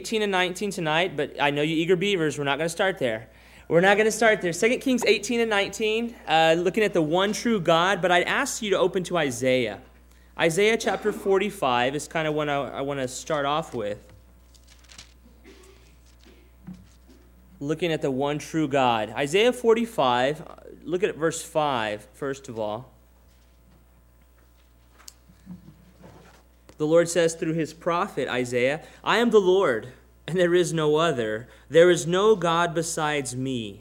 18 and 19 tonight, but I know you eager beavers, we're not going to start there. We're not going to start there. 2 Kings 18 and 19, looking at the one true God, but I'd ask you to open to Isaiah. Isaiah chapter 45 is kind of what I want to start off with. Looking at the one true God. Isaiah 45, look at verse 5, first of all. The Lord says through his prophet Isaiah, I am the Lord, and there is no other. There is no God besides me.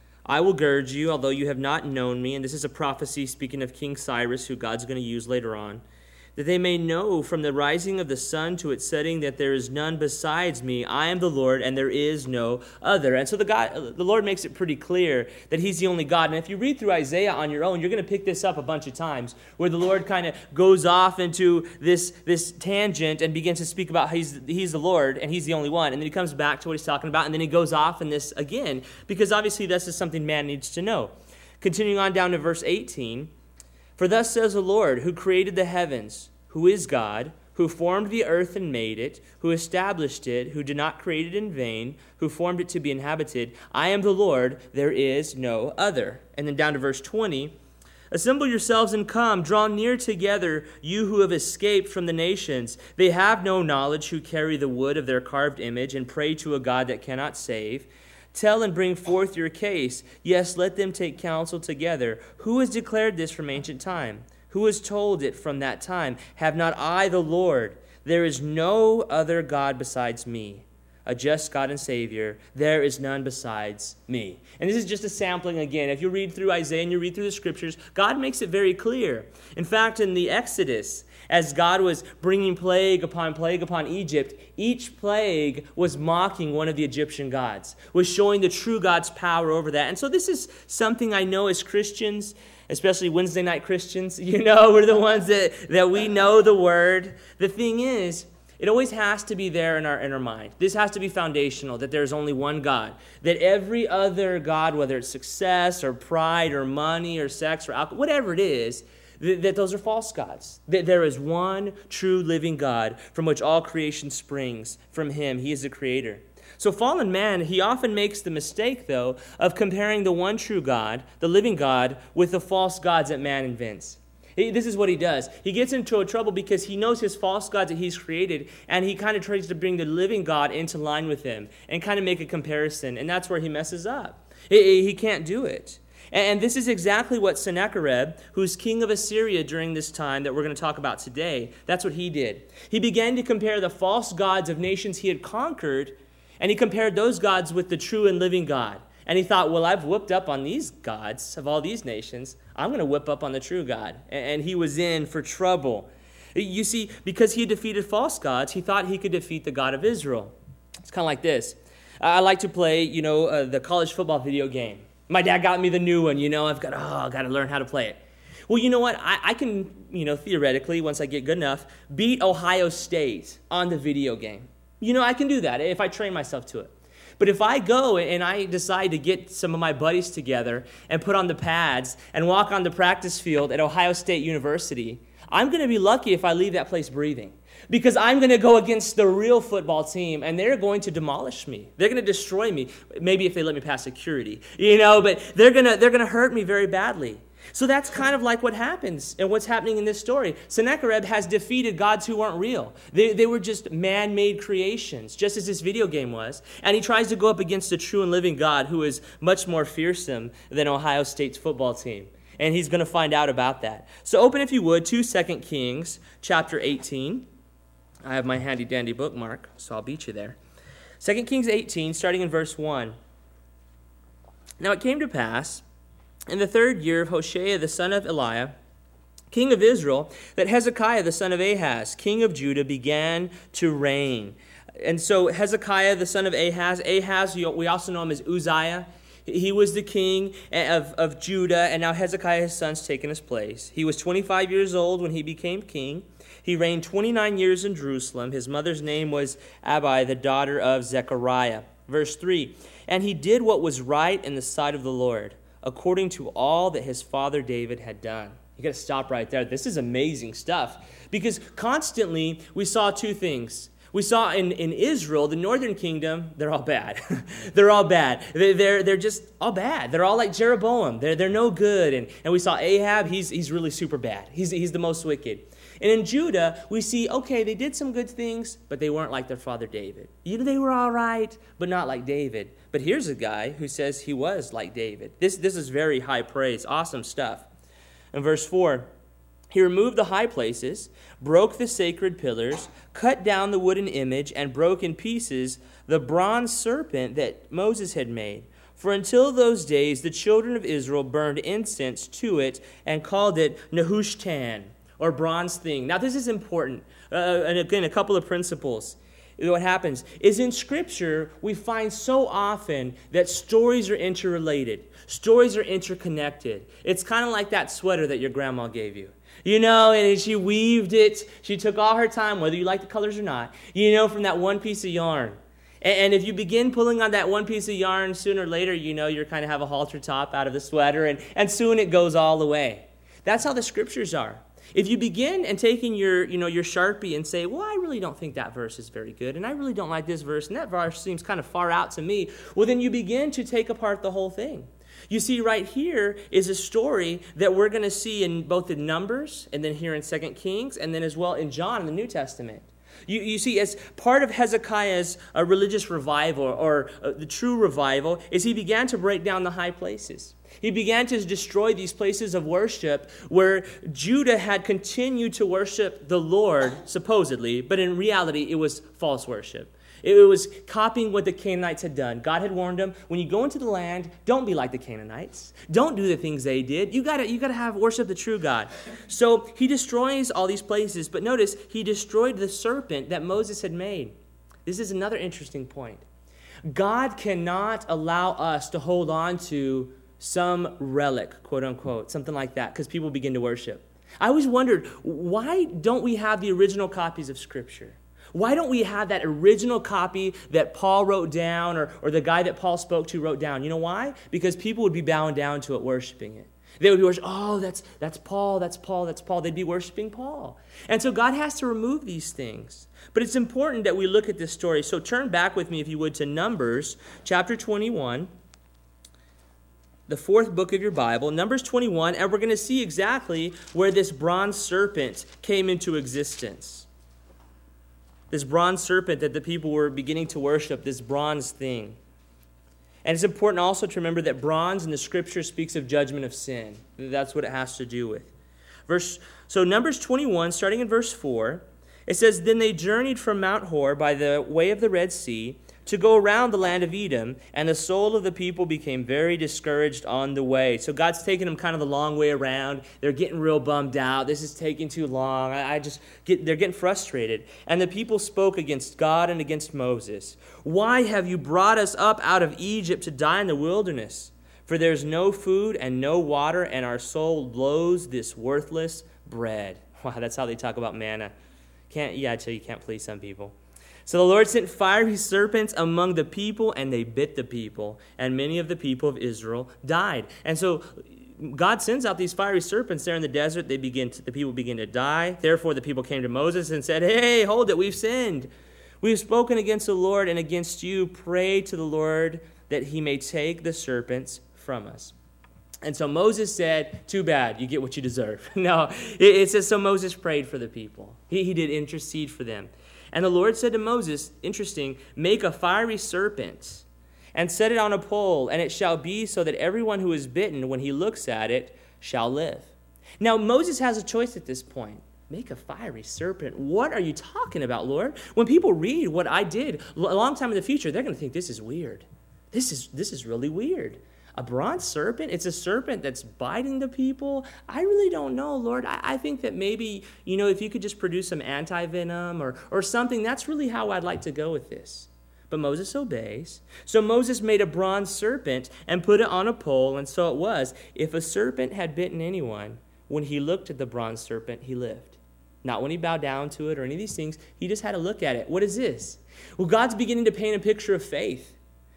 I will gird you, although you have not known me. And this is a prophecy speaking of King Cyrus, who God's going to use later on. That they may know from the rising of the sun to its setting that there is none besides me. I am the Lord, and there is no other. And so the Lord makes it pretty clear that he's the only God. And if you read through Isaiah on your own, you're going to pick this up a bunch of times, where the Lord kind of goes off into this tangent and begins to speak about how he's the Lord, and he's the only one. And then he comes back to what he's talking about, and then he goes off in this again, because obviously this is something man needs to know. Continuing on down to verse 18, for thus says the Lord, who created the heavens, who is God, who formed the earth and made it, who established it, who did not create it in vain, who formed it to be inhabited. I am the Lord, there is no other. And then down to verse 20, assemble yourselves and come, draw near together, you who have escaped from the nations. They have no knowledge who carry the wood of their carved image and pray to a God that cannot save. Tell and bring forth your case. Yes, let them take counsel together. Who has declared this from ancient time? Who has told it from that time? Have not I the Lord? There is no other God besides me, a just God and Savior. There is none besides me. And this is just a sampling again. If you read through Isaiah and you read through the scriptures, God makes it very clear. In fact, in the Exodus, as God was bringing plague upon Egypt, each plague was mocking one of the Egyptian gods, was showing the true God's power over that. And so this is something I know as Christians, especially Wednesday night Christians, we're the ones that we know the word. The thing is, it always has to be there in our mind. This has to be foundational, that there's only one God. That every other God, whether it's success or pride or money or sex or alcohol, whatever it is, that those are false gods. That there is one true living God from which all creation springs from him. He is the creator. So fallen man, he often makes the mistake, though, of comparing the one true God, the living God, with the false gods that man invents. This is what he does. He gets into trouble because he knows his false gods that he's created, and he kind of tries to bring the living God into line with him and kind of make a comparison, and that's where he messes up. He can't do it. And this is exactly what Sennacherib, who's king of Assyria during this time that we're going to talk about today, that's what he did. He began to compare the false gods of nations he had conquered, and he compared those gods with the true and living God. And he thought, well, I've whipped up on these gods of all these nations. I'm going to whip up on the true God. And he was in for trouble. You see, because he had defeated false gods, he thought he could defeat the God of Israel. It's kind of like this. I like to play, the college football video game. My dad got me the new one, I've got to learn how to play it. Well, you know what? I can, theoretically, once I get good enough, beat Ohio State on the video game. I can do that if I train myself to it. But if I go and I decide to get some of my buddies together and put on the pads and walk on the practice field at Ohio State University, I'm going to be lucky if I leave that place breathing. Because I'm going to go against the real football team, and they're going to demolish me. They're going to destroy me. Maybe if they let me pass security, but they're going to hurt me very badly. So that's kind of like what happens and what's happening in this story. Sennacherib has defeated gods who weren't real. They were just man-made creations, just as this video game was. And he tries to go up against the true and living God who is much more fearsome than Ohio State's football team. And he's going to find out about that. So open, if you would, to 2 Kings chapter 18. I have my handy-dandy bookmark, so I'll beat you there. 2 Kings 18, starting in verse 1. Now it came to pass, in the 3rd year of Hoshea the son of Eliah, king of Israel, that Hezekiah the son of Ahaz, king of Judah, began to reign. And so Hezekiah the son of Ahaz, we also know him as Uzziah. He was the king of Judah, and now Hezekiah, his son's taken his place. He was 25 years old when he became king. He reigned 29 years in Jerusalem. His mother's name was Abi, the daughter of Zechariah. Verse 3, and he did what was right in the sight of the Lord, according to all that his father David had done. You got to stop right there. This is amazing stuff. Because constantly we saw two things. We saw in Israel, the northern kingdom, they're all bad. They're all bad. They're just all bad. They're all like Jeroboam. They're no good. And we saw Ahab, he's really super bad. He's the most wicked. And in Judah, we see, okay, they did some good things, but they weren't like their father David. They were all right, but not like David. But here's a guy who says he was like David. This is very high praise. Awesome stuff. In verse 4, he removed the high places, broke the sacred pillars, cut down the wooden image, and broke in pieces the bronze serpent that Moses had made. For until those days, the children of Israel burned incense to it and called it Nehushtan, or bronze thing. Now, this is important. And again, a couple of principles. What happens is in Scripture, we find so often that stories are interrelated. Stories are interconnected. It's kind of like that sweater that your grandma gave you. And she weaved it. She took all her time, whether you like the colors or not, from that one piece of yarn. And if you begin pulling on that one piece of yarn, sooner or later, you're kind of have a halter top out of the sweater, and soon it goes all the way. That's how the Scriptures are. If you begin and taking your Sharpie and say, well, I really don't think that verse is very good, and I really don't like this verse, and that verse seems kind of far out to me, well, then you begin to take apart the whole thing. You see, right here is a story that we're going to see in both the Numbers, and then here in 2 Kings, and then as well in John in the New Testament. You see, as part of Hezekiah's religious revival, or the true revival, is he began to break down the high places. He began to destroy these places of worship where Judah had continued to worship the Lord, supposedly, but in reality, it was false worship. It was copying what the Canaanites had done. God had warned them, when you go into the land, don't be like the Canaanites. Don't do the things they did. You gotta have worship the true God. So he destroys all these places, but notice, he destroyed the serpent that Moses had made. This is another interesting point. God cannot allow us to hold on to some relic, quote unquote, something like that, because people begin to worship. I always wondered, why don't we have the original copies of Scripture? Why don't we have that original copy that Paul wrote down, or the guy that Paul spoke to wrote down? You know why? Because people would be bowing down to it, worshiping it. They would be worshiping, that's Paul, that's Paul, that's Paul. They'd be worshiping Paul. And so God has to remove these things. But it's important that we look at this story. So turn back with me, if you would, to Numbers chapter 21. The fourth book of your Bible, Numbers 21, and we're going to see exactly where this bronze serpent came into existence. This bronze serpent that the people were beginning to worship, this bronze thing. And it's important also to remember that bronze in the Scripture speaks of judgment of sin. That's what it has to do with. So Numbers 21, starting in verse 4, it says, Then they journeyed from Mount Hor by the way of the Red Sea, to go around the land of Edom, and the soul of the people became very discouraged on the way. So God's taking them kind of the long way around. They're getting real bummed out. This is taking too long. They're getting frustrated. And the people spoke against God and against Moses. Why have you brought us up out of Egypt to die in the wilderness? For there's no food and no water, and our soul loathes this worthless bread. Wow, that's how they talk about manna. I tell you, can't please some people. So the Lord sent fiery serpents among the people, and they bit the people, and many of the people of Israel died. And so God sends out these fiery serpents there in the desert. The people begin to die. Therefore the people came to Moses and said, Hey, hold it, we've sinned. We've spoken against the Lord and against you. Pray to the Lord that he may take the serpents from us. And so Moses said, too bad, you get what you deserve. No, it says, so Moses prayed for the people. He did intercede for them. And the Lord said to Moses, interesting, make a fiery serpent and set it on a pole, and it shall be so that everyone who is bitten, when he looks at it, shall live. Now, Moses has a choice at this point. Make a fiery serpent. What are you talking about, Lord? When people read what I did a long time in the future, they're going to think this is weird. This is really weird. A bronze serpent? It's a serpent that's biting the people? I really don't know, Lord. I think that maybe, if you could just produce some anti-venom or something, that's really how I'd like to go with this. But Moses obeys. So Moses made a bronze serpent and put it on a pole, and so it was. If a serpent had bitten anyone, when he looked at the bronze serpent, he lived. Not when he bowed down to it or any of these things. He just had to look at it. What is this? Well, God's beginning to paint a picture of faith.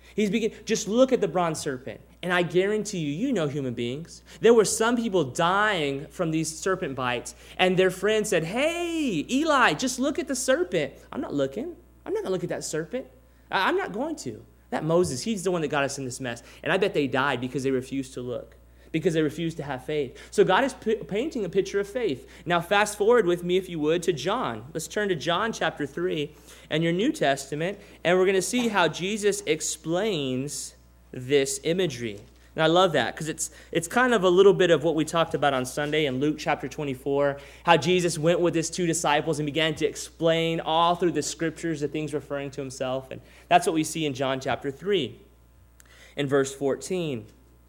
Just look at the bronze serpent. And I guarantee you know human beings. There were some people dying from these serpent bites, and their friends said, hey, Eli, just look at the serpent. I'm not looking. I'm not going to look at that serpent. I'm not going to. That Moses, he's the one that got us in this mess. And I bet they died because they refused to look, because they refused to have faith. So God is painting a picture of faith. Now fast forward with me, if you would, to John. Let's turn to John chapter 3 and your New Testament, and we're going to see how Jesus explains this imagery. And I love that because it's kind of a little bit of what we talked about on Sunday in Luke chapter 24, how Jesus went with his 2 disciples and began to explain all through the scriptures the things referring to himself. And that's what we see in John chapter 3 in verse 14.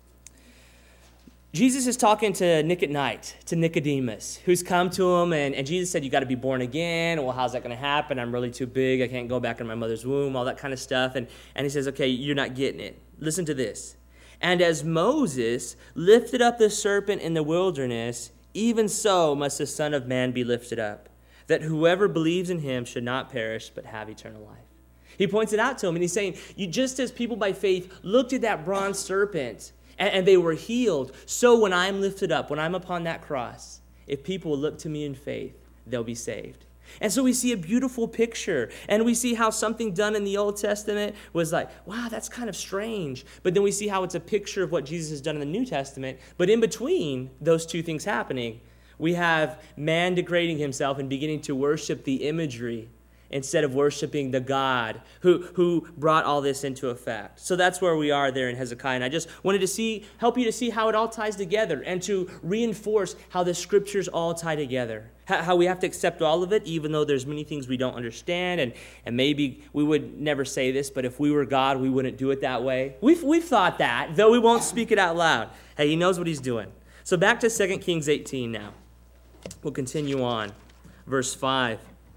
Jesus is talking to Nick at Night, to Nicodemus, who's come to him, and Jesus said, you got to be born again. Well, how's that going to happen? I'm really too big. I can't go back in my mother's womb, all that kind of stuff. And he says, okay, you're not getting it. Listen to this. And as Moses lifted up the serpent in the wilderness, even so must the Son of Man be lifted up, that whoever believes in him should not perish but have eternal life. He points it out to him, and he's saying, you just as people by faith looked at that bronze serpent, and they were healed, so when I'm lifted up, when I'm upon that cross, if people will look to me in faith, they'll be saved. And so we see a beautiful picture, and we see how something done in the Old Testament was like, wow, that's kind of strange. But then we see how it's a picture of what Jesus has done in the New Testament. But in between those two things happening, we have man degrading himself and beginning to worship the imagery instead of worshiping the God who brought all this into effect. So that's where we are there in Hezekiah. And I just wanted to help you to see how it all ties together and to reinforce how the scriptures all tie together. How we have to accept all of it, even though there's many things we don't understand. And maybe we would never say this, but if we were God, we wouldn't do it that way. We've thought that, though we won't speak it out loud. Hey, he knows what he's doing. So back to 2 Kings 18 now. We'll continue on. Verse 5.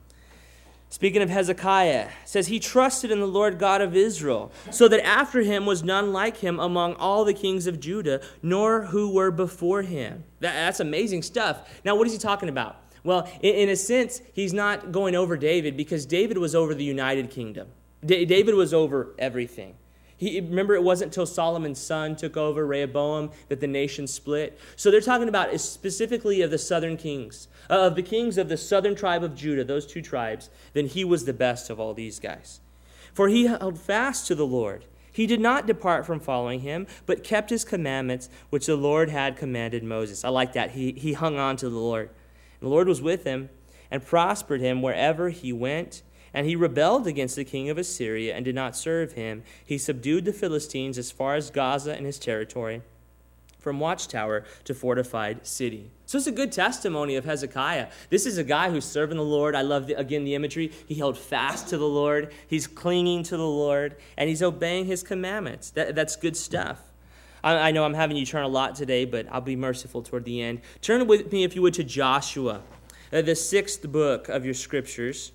Speaking of Hezekiah, it says, he trusted in the Lord God of Israel, so that after him was none like him among all the kings of Judah, nor who were before him. That's amazing stuff. Now, what is he talking about? Well, in a sense, he's not going over David, because David was over the United Kingdom. David was over everything. Remember, it wasn't until Solomon's son took over, Rehoboam, that the nation split. So they're talking about specifically of the southern kings, of the kings of the southern tribe of Judah, those 2 tribes. Then he was the best of all these guys. For he held fast to the Lord. He did not depart from following him, but kept his commandments, which the Lord had commanded Moses. I like that. He hung on to the Lord. And the Lord was with him and prospered him wherever he went. And he rebelled against the king of Assyria and did not serve him. He subdued the Philistines as far as Gaza and his territory, from watchtower to fortified city. So it's a good testimony of Hezekiah. This is a guy who's serving the Lord. I love, again, the imagery. He held fast to the Lord. He's clinging to the Lord, and he's obeying his commandments. That's good stuff. I know I'm having you turn a lot today, but I'll be merciful toward the end. Turn with me, if you would, to Joshua, the 6th book of your scriptures.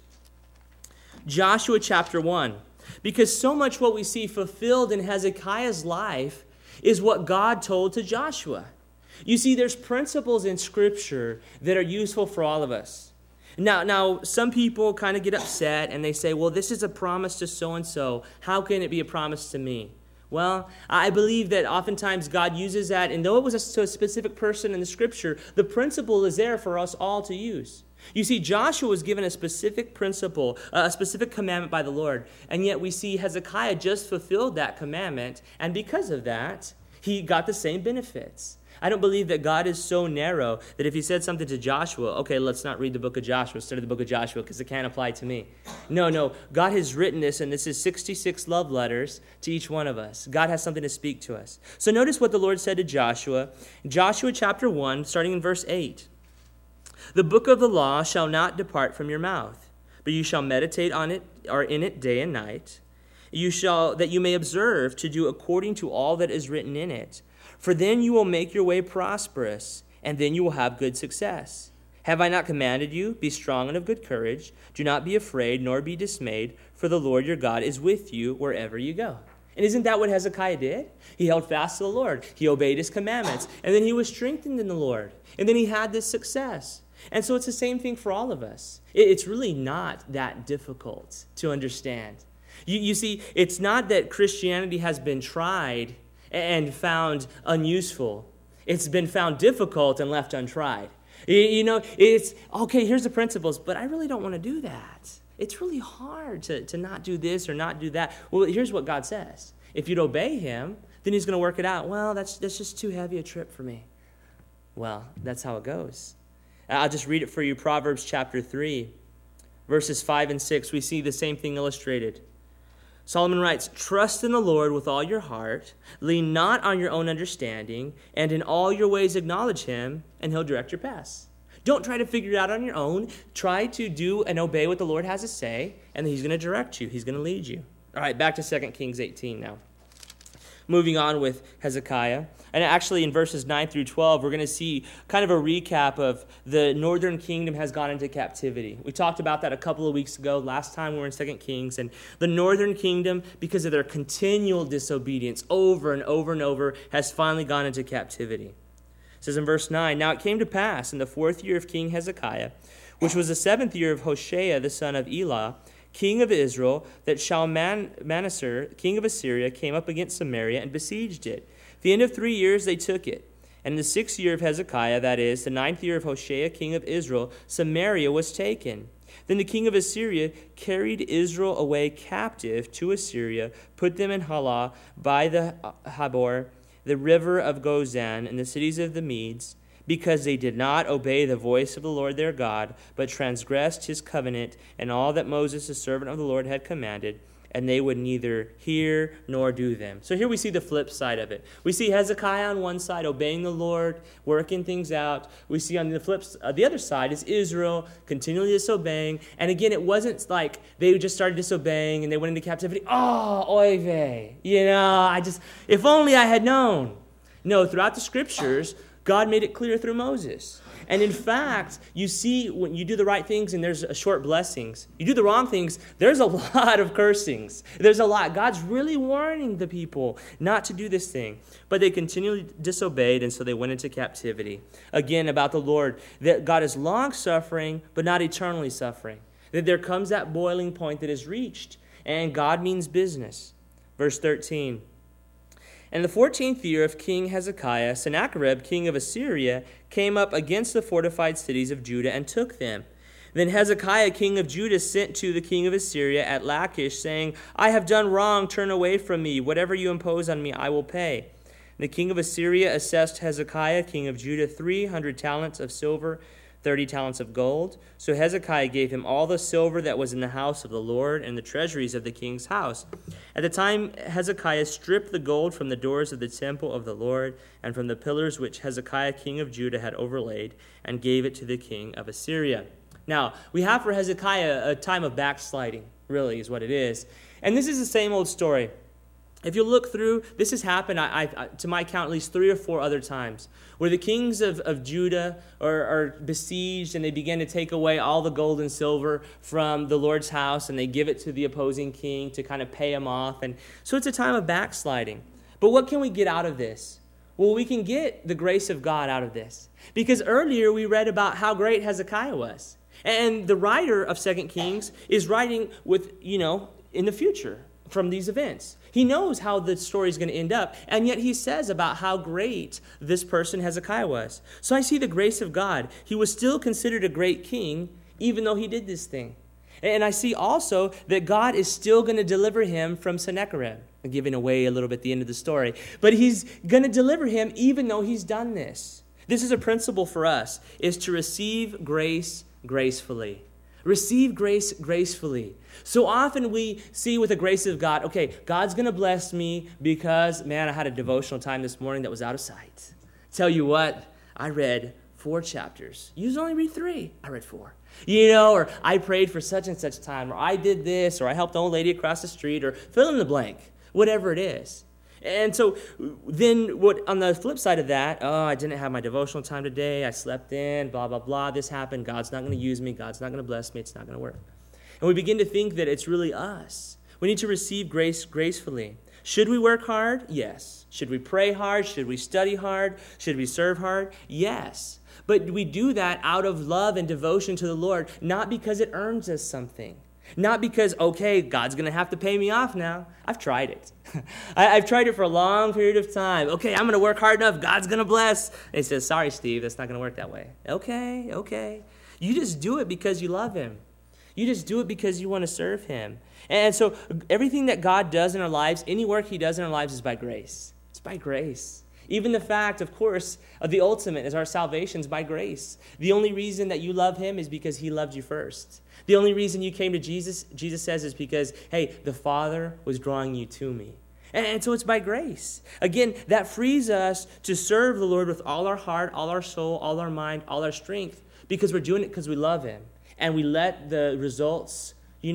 Joshua chapter 1. Because so much what we see fulfilled in Hezekiah's life is what God told to Joshua. You see, there's principles in Scripture that are useful for all of us. Now, some people kind of get upset and they say, well, this is a promise to so-and-so. How can it be a promise to me? Well, I believe that oftentimes God uses that, and though it was to a specific person in the Scripture, the principle is there for us all to use. You see, Joshua was given a specific principle, a specific commandment by the Lord, and yet we see Hezekiah just fulfilled that commandment, and because of that, he got the same benefits. I don't believe that God is so narrow that if he said something to Joshua, okay, let's not read the book of Joshua, study the book of Joshua, because it can't apply to me. No, God has written this, and this is 66 love letters to each one of us. God has something to speak to us. So notice what the Lord said to Joshua. Joshua chapter 1, starting in verse 8. The book of the law shall not depart from your mouth, but you shall meditate on it, or in it day and night. That you may observe to do according to all that is written in it. For then you will make your way prosperous, and then you will have good success. Have I not commanded you? Be strong and of good courage. Do not be afraid, nor be dismayed, for the Lord your God is with you wherever you go. And isn't that what Hezekiah did? He held fast to the Lord. He obeyed his commandments. And then he was strengthened in the Lord. And then he had this success. And so it's the same thing for all of us. It's really not that difficult to understand. You see, it's not that Christianity has been tried and found unuseful. It's been found difficult and left untried. You know, it's, okay, here's the principles, but I really don't want to do that. it's really hard to not do this or not do that. Well, here's what God says. If you'd obey him, then he's going to work it out. Well, that's just too heavy a trip for me. Well, that's how it goes. I'll just read it for you. Proverbs chapter 3, verses 5 and 6. We see the same thing illustrated. Solomon writes, trust in the Lord with all your heart, lean not on your own understanding, and in all your ways acknowledge him, and he'll direct your paths. Don't try to figure it out on your own. Try to do and obey what the Lord has to say, and he's going to direct you. He's going to lead you. All right, back to 2 Kings 18 now. Moving on with Hezekiah. And actually in verses 9 through 12, we're going to see kind of a recap of the northern kingdom has gone into captivity. We talked about that a couple of weeks ago. Last time we were in 2 Kings. And the northern kingdom, because of their continual disobedience over and over and over, has finally gone into captivity. It says in verse 9, now it came to pass in the 4th year of King Hezekiah, which was the 7th year of Hoshea the son of Elah, king of Israel, that Shalmaneser, king of Assyria, came up against Samaria and besieged it. At the end of 3 years they took it. And in the 6th year of Hezekiah, that is, the 9th year of Hoshea, king of Israel, Samaria was taken. Then the king of Assyria carried Israel away captive to Assyria, put them in Halah by the Habor, the river of Gozan, and the cities of the Medes, because they did not obey the voice of the Lord their God, but transgressed his covenant and all that Moses, the servant of the Lord, had commanded, and they would neither hear nor do them. So here we see the flip side of it. We see Hezekiah on one side obeying the Lord, working things out. We see on the other side is Israel continually disobeying. And again, it wasn't like they just started disobeying and they went into captivity. Oh, oy vey. If only I had known. No, throughout the scriptures, God made it clear through Moses. And in fact, you see when you do the right things and there's short blessings. You do the wrong things, there's a lot of cursings. There's a lot. God's really warning the people not to do this thing. But they continually disobeyed, and so they went into captivity. Again, about the Lord, that God is long-suffering, but not eternally suffering. That there comes that boiling point that is reached, and God means business. Verse 13. In the 14th year of King Hezekiah, Sennacherib, king of Assyria, came up against the fortified cities of Judah and took them. Then Hezekiah, king of Judah, sent to the king of Assyria at Lachish, saying, I have done wrong, turn away from me. Whatever you impose on me, I will pay. The king of Assyria assessed Hezekiah, king of Judah, 300 talents of silver, 30 talents of gold. So Hezekiah gave him all the silver that was in the house of the Lord and the treasuries of the king's house. At the time, Hezekiah stripped the gold from the doors of the temple of the Lord and from the pillars which Hezekiah, king of Judah, had overlaid, and gave it to the king of Assyria. Now, we have for Hezekiah a time of backsliding, really, is what it is. And this is the same old story. If you look through, this has happened, to my count, at least 3 or 4 other times, where the kings of Judah are besieged and they begin to take away all the gold and silver from the Lord's house and they give it to the opposing king to kind of pay him off. And so it's a time of backsliding. But what can we get out of this? Well, we can get the grace of God out of this. Because earlier we read about how great Hezekiah was. And the writer of 2 Kings is writing with, in the future from these events. He knows how the story is going to end up, and yet he says about how great this person Hezekiah was. So I see the grace of God. He was still considered a great king, even though he did this thing. And I see also that God is still going to deliver him from Sennacherib. I'm giving away a little bit the end of the story. But he's going to deliver him even though he's done this. This is a principle for us, is to receive grace gracefully. Receive grace gracefully. So often we see with the grace of God, okay, God's going to bless me because, I had a devotional time this morning that was out of sight. Tell you what, I read 4 chapters. You only read 3. I read 4. Or I prayed for such and such time, or I did this, or I helped an old lady across the street, or fill in the blank, whatever it is. And so then on the flip side of that, I didn't have my devotional time today, I slept in, blah, blah, blah, this happened, God's not going to use me, God's not going to bless me, it's not going to work. And we begin to think that it's really us. We need to receive grace gracefully. Should we work hard? Yes. Should we pray hard? Should we study hard? Should we serve hard? Yes. But we do that out of love and devotion to the Lord, not because it earns us something. Not because, okay, God's going to have to pay me off now. I've tried it. I've tried it for a long period of time. Okay, I'm going to work hard enough. God's going to bless. And he says, sorry, Steve, that's not going to work that way. Okay. You just do it because you love him. You just do it because you want to serve him. And so everything that God does in our lives, any work he does in our lives is by grace. It's by grace. Even the fact, of course, of the ultimate is our salvation is by grace. The only reason that you love him is because he loved you first. The only reason you came to Jesus says, is because, hey, the Father was drawing you to me. And so it's by grace. Again, that frees us to serve the Lord with all our heart, all our soul, all our mind, all our strength, because we're doing it because we love him. And we let the results,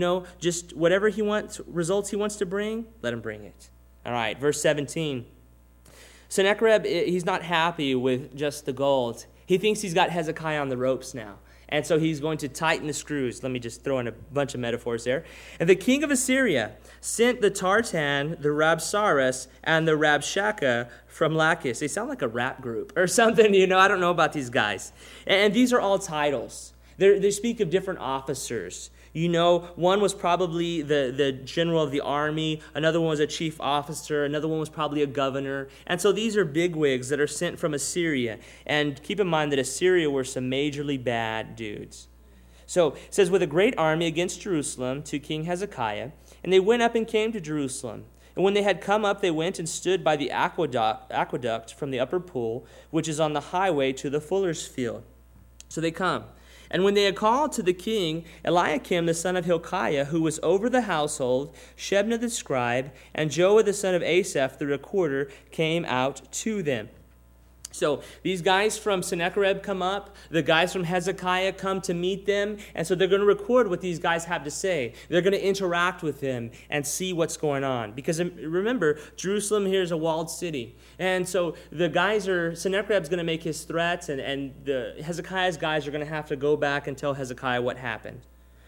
just whatever results he wants to bring, let him bring it. All right, verse 17. Sennacherib, he's not happy with just the gold. He thinks he's got Hezekiah on the ropes now. And so he's going to tighten the screws. Let me just throw in a bunch of metaphors there. And the king of Assyria sent the Tartan, the Rabsaris, and the Rabshakeh from Lachish. They sound like a rap group or something, I don't know about these guys. And these are all titles. They speak of different officers. One was probably the general of the army. Another one was a chief officer. Another one was probably a governor. And so these are bigwigs that are sent from Assyria. And keep in mind that Assyria were some majorly bad dudes. So it says, with a great army against Jerusalem to King Hezekiah, and they went up and came to Jerusalem. And when they had come up, they went and stood by the aqueduct from the upper pool, which is on the highway to the fuller's field. So they come. And when they had called to the king, Eliakim the son of Hilkiah, who was over the household, Shebna the scribe, and Joah the son of Asaph the recorder came out to them. So these guys from Sennacherib come up. The guys from Hezekiah come to meet them. And so they're going to record what these guys have to say. They're going to interact with them and see what's going on. Because remember, Jerusalem here is a walled city. And so Sennacherib's going to make his threats, and the Hezekiah's guys are going to have to go back and tell Hezekiah what happened.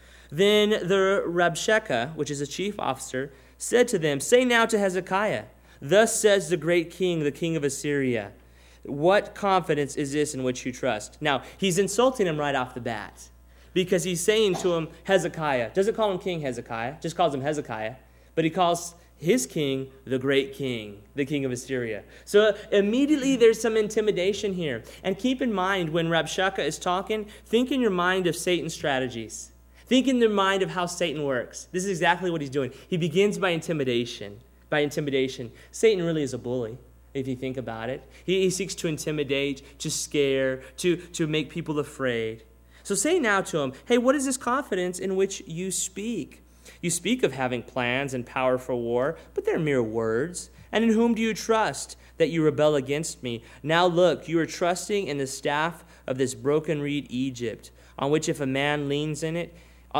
Then the Rabshakeh, which is a chief officer, said to them, "Say now to Hezekiah, thus says the great king, the king of Assyria, what confidence is this in which you trust?" Now, he's insulting him right off the bat because he's saying to him, Hezekiah. Doesn't call him King Hezekiah, just calls him Hezekiah. But he calls his king the great king, the king of Assyria. So immediately there's some intimidation here. And keep in mind, when Rabshakeh is talking, think in your mind of Satan's strategies. Think in your mind of how Satan works. This is exactly what he's doing. He begins by intimidation. Satan really is a bully. If you think about it, he seeks to intimidate, to scare, to make people afraid. So say now to him, hey, what is this confidence in which you speak? You speak of having plans and power for war, but they're mere words. And in whom do you trust that you rebel against me? Now look, you are trusting in the staff of this broken reed Egypt, on which if a man leans, it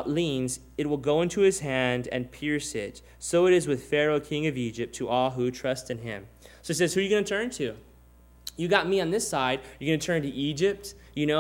will go into his hand and pierce it. So it is with Pharaoh, king of Egypt, to all who trust in him. So it says, who are you going to turn to? You got me on this side. You're going to turn to Egypt,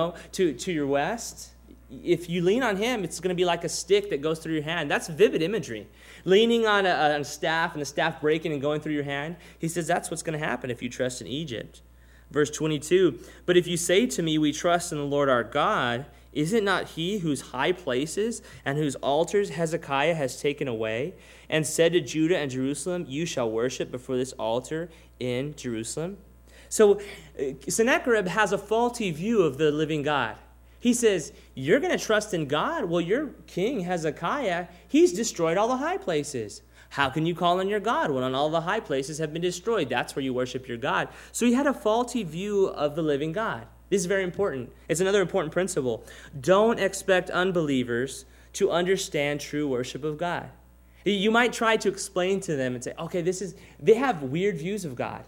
to your west. If you lean on him, it's going to be like a stick that goes through your hand. That's vivid imagery. Leaning on a staff and the staff breaking and going through your hand. He says that's what's going to happen if you trust in Egypt. Verse 22, but if you say to me, we trust in the Lord our God, is it not he whose high places and whose altars Hezekiah has taken away, and said to Judah and Jerusalem, you shall worship before this altar in Jerusalem? So Sennacherib has a faulty view of the living God. He says, you're going to trust in God? Well, your king Hezekiah, he's destroyed all the high places. How can you call on your God when all the high places have been destroyed? That's where you worship your God. So he had a faulty view of the living God. This is very important. It's another important principle. Don't expect unbelievers to understand true worship of God. You might try to explain to them and say, okay, they have weird views of God.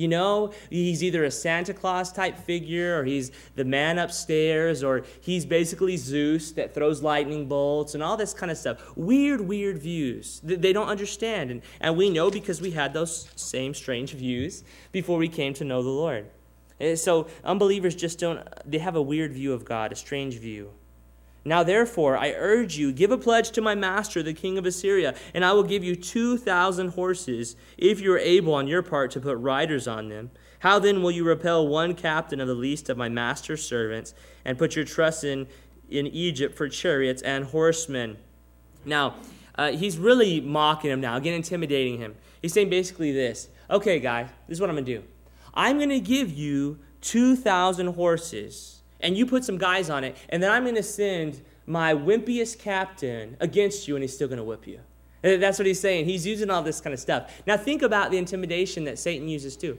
He's either a Santa Claus type figure, or he's the man upstairs, or he's basically Zeus that throws lightning bolts and all this kind of stuff. Weird views. They don't understand. And we know because we had those same strange views before we came to know the Lord. So unbelievers they have a weird view of God, a strange view. Now, therefore, I urge you, give a pledge to my master, the king of Assyria, and I will give you 2,000 horses, if you are able on your part to put riders on them. How then will you repel one captain of the least of my master's servants, and put your trust in Egypt for chariots and horsemen? Now, he's really mocking him now, again, intimidating him. He's saying basically this. Okay, guys, this is what I'm going to do. I'm going to give you 2,000 horses, and you put some guys on it, and then I'm going to send my wimpiest captain against you, and he's still going to whip you. That's what he's saying. He's using all this kind of stuff. Now think about the intimidation that Satan uses too.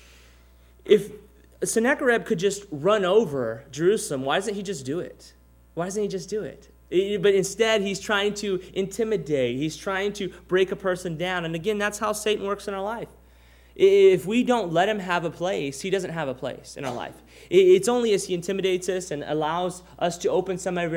If Sennacherib could just run over Jerusalem, why doesn't he just do it? Why doesn't he just do it? But instead, he's trying to intimidate. He's trying to break a person down. And again, that's how Satan works in our life. If we don't let him have a place, he doesn't have a place in our life. It's only as he intimidates us and allows us to open some area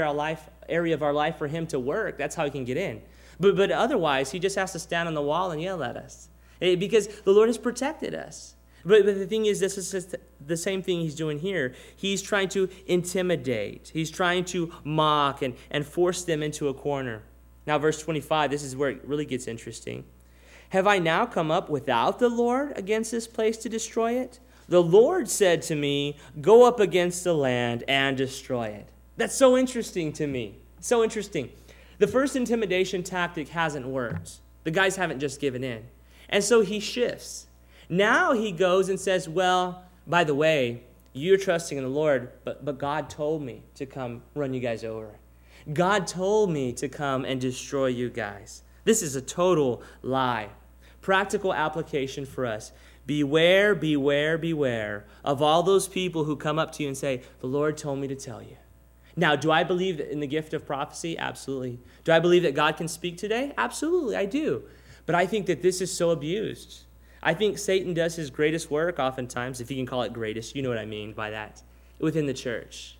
of our life for him to work, that's how he can get in. But otherwise, he just has to stand on the wall and yell at us because the Lord has protected us. But the thing is, this is just the same thing he's doing here. He's trying to intimidate. He's trying to mock and force them into a corner. Now, verse 25, this is where it really gets interesting. Have I now come up without the Lord against this place to destroy it? The Lord said to me, go up against the land and destroy it. That's so interesting to me. So interesting. The first intimidation tactic hasn't worked. The guys haven't just given in. And so he shifts. Now he goes and says, well, by the way, you're trusting in the Lord, but God told me to come run you guys over. God told me to come and destroy you guys. This is a total lie. Practical application for us. Beware, beware, beware of all those people who come up to you and say, the Lord told me to tell you. Now, do I believe in the gift of prophecy? Absolutely. Do I believe that God can speak today? Absolutely, I do. But I think that this is so abused. I think Satan does his greatest work oftentimes, if you can call it greatest, you know what I mean by that, within the church.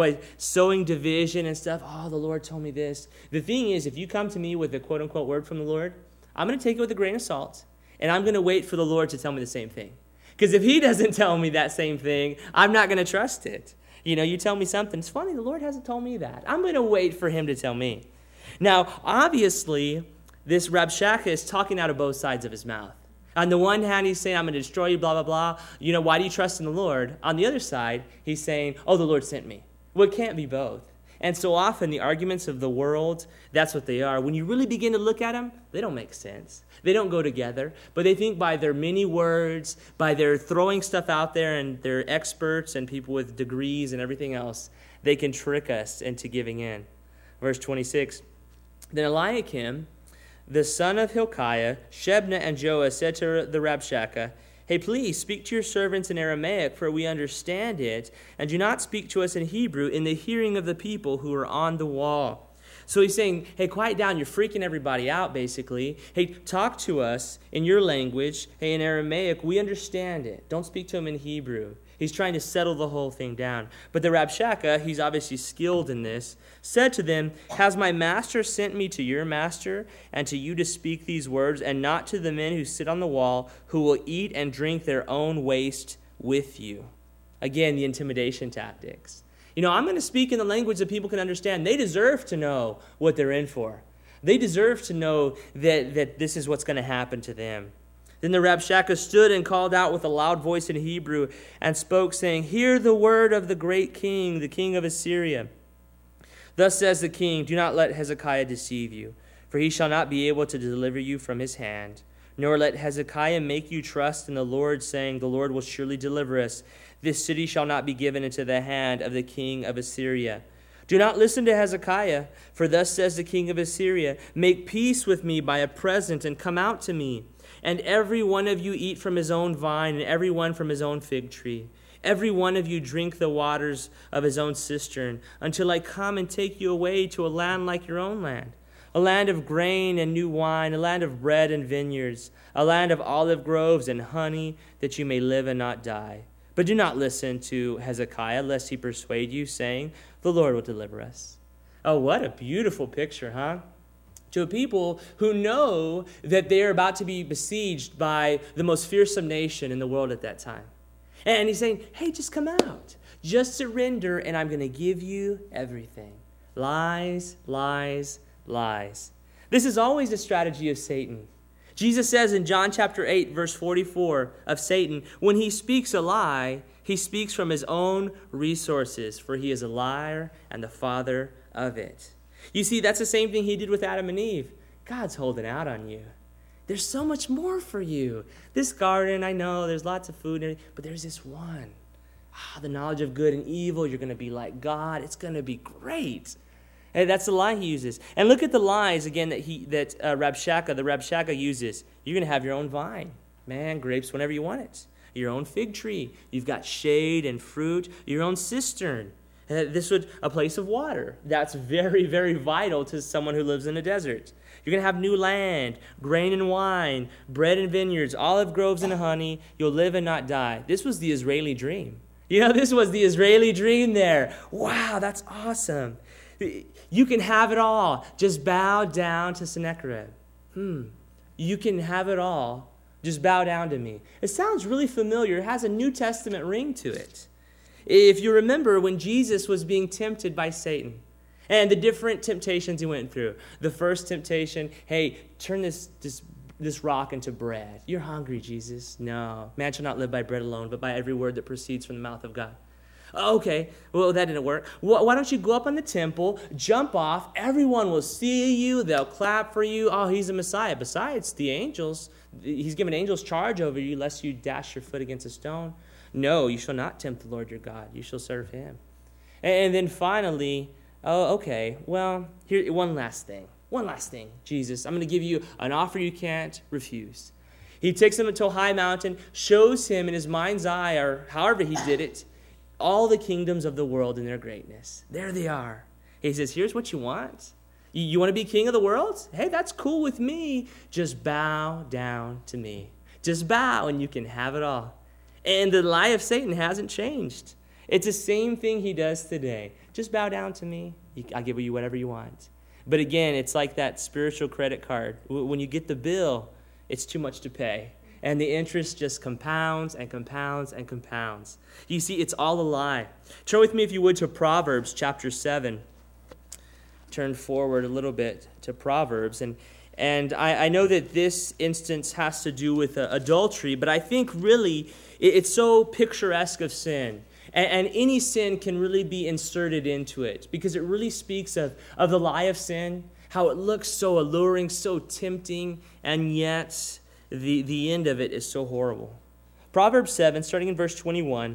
Sowing division and stuff. Oh, the Lord told me this. The thing is, if you come to me with a quote-unquote word from the Lord, I'm going to take it with a grain of salt, and I'm going to wait for the Lord to tell me the same thing. Because if he doesn't tell me that same thing, I'm not going to trust it. You tell me something. It's funny, the Lord hasn't told me that. I'm going to wait for him to tell me. Now, obviously, this Rabshakeh is talking out of both sides of his mouth. On the one hand, he's saying, I'm going to destroy you, blah, blah, blah. Why do you trust in the Lord? On the other side, he's saying, oh, the Lord sent me. Well, it can't be both. And so often the arguments of the world, that's what they are. When you really begin to look at them, they don't make sense. They don't go together. But they think by their many words, by their throwing stuff out there, and they're experts and people with degrees and everything else, they can trick us into giving in. Verse 26, then Eliakim, the son of Hilkiah, Shebna, and Joah said to the Rabshakeh, hey, please speak to your servants in Aramaic, for we understand it, and do not speak to us in Hebrew in the hearing of the people who are on the wall. So he's saying, hey, quiet down. You're freaking everybody out, basically. Hey, talk to us in your language. Hey, in Aramaic, we understand it. Don't speak to them in Hebrew. He's trying to settle the whole thing down. But the Rabshakeh, he's obviously skilled in this, said to them, has my master sent me to your master and to you to speak these words, and not to the men who sit on the wall, who will eat and drink their own waste with you? Again, the intimidation tactics. I'm going to speak in the language that people can understand. They deserve to know what they're in for. They deserve to know that this is what's going to happen to them. Then the Rabshakeh stood and called out with a loud voice in Hebrew and spoke, saying, hear the word of the great king, the king of Assyria. Thus says the king, do not let Hezekiah deceive you, for he shall not be able to deliver you from his hand. Nor let Hezekiah make you trust in the Lord, saying, the Lord will surely deliver us. This city shall not be given into the hand of the king of Assyria. Do not listen to Hezekiah, for thus says the king of Assyria, make peace with me by a present and come out to me. And every one of you eat from his own vine, and every one from his own fig tree. Every one of you drink the waters of his own cistern, until I come and take you away to a land like your own land, a land of grain and new wine, a land of bread and vineyards, a land of olive groves and honey, that you may live and not die. But do not listen to Hezekiah, lest he persuade you, saying, the Lord will deliver us. Oh, what a beautiful picture, huh? To a people who know that they are about to be besieged by the most fearsome nation in the world at that time. And he's saying, hey, just come out. Just surrender, and I'm going to give you everything. Lies, lies, lies. This is always the strategy of Satan. Jesus says in John chapter 8, verse 44 of Satan, when he speaks a lie, he speaks from his own resources, for he is a liar and the father of it. You see, that's the same thing he did with Adam and Eve. God's holding out on you. There's so much more for you. This garden, I know, there's lots of food, but there's this one. The knowledge of good and evil, you're going to be like God. It's going to be great. And that's the lie he uses. And look at the lies, again, that Rabshakeh uses. You're going to have your own vine. Man, grapes whenever you want it. Your own fig tree. You've got shade and fruit. Your own cistern. A place of water. That's very, very vital to someone who lives in a desert. You're going to have new land, grain and wine, bread and vineyards, olive groves and honey. You'll live and not die. This was the Israeli dream. This was the Israeli dream there. Wow, that's awesome. You can have it all. Just bow down to Sennacherib. You can have it all. Just bow down to me. It sounds really familiar. It has a New Testament ring to it. If you remember when Jesus was being tempted by Satan and the different temptations he went through. The first temptation, hey, turn this rock into bread. You're hungry, Jesus. No, man shall not live by bread alone, but by every word that proceeds from the mouth of God. Okay, well, that didn't work. Why don't you go up on the temple, jump off, everyone will see you, they'll clap for you. Oh, he's a Messiah. Besides, the angels, he's given angels charge over you, lest you dash your foot against a stone. No, you shall not tempt the Lord your God. You shall serve him. And then finally, okay, well, here, one last thing, Jesus. I'm going to give you an offer you can't refuse. He takes him to a high mountain, shows him in his mind's eye, or however he did it, all the kingdoms of the world in their greatness. There they are. He says, here's what you want. You want to be king of the world? Hey, that's cool with me. Just bow down to me. Just bow and you can have it all. And the lie of Satan hasn't changed. It's the same thing he does today. Just bow down to me. I'll give you whatever you want. But again, it's like that spiritual credit card. When you get the bill, it's too much to pay. And the interest just compounds and compounds and compounds. You see, it's all a lie. Turn with me, if you would, to Proverbs chapter 7. Turn forward a little bit to Proverbs. And I know that this instance has to do with adultery, but I think really it's so picturesque of sin. And any sin can really be inserted into it because it really speaks of the lie of sin, how it looks so alluring, so tempting, and yet the end of it is so horrible. Proverbs 7, starting in verse 21,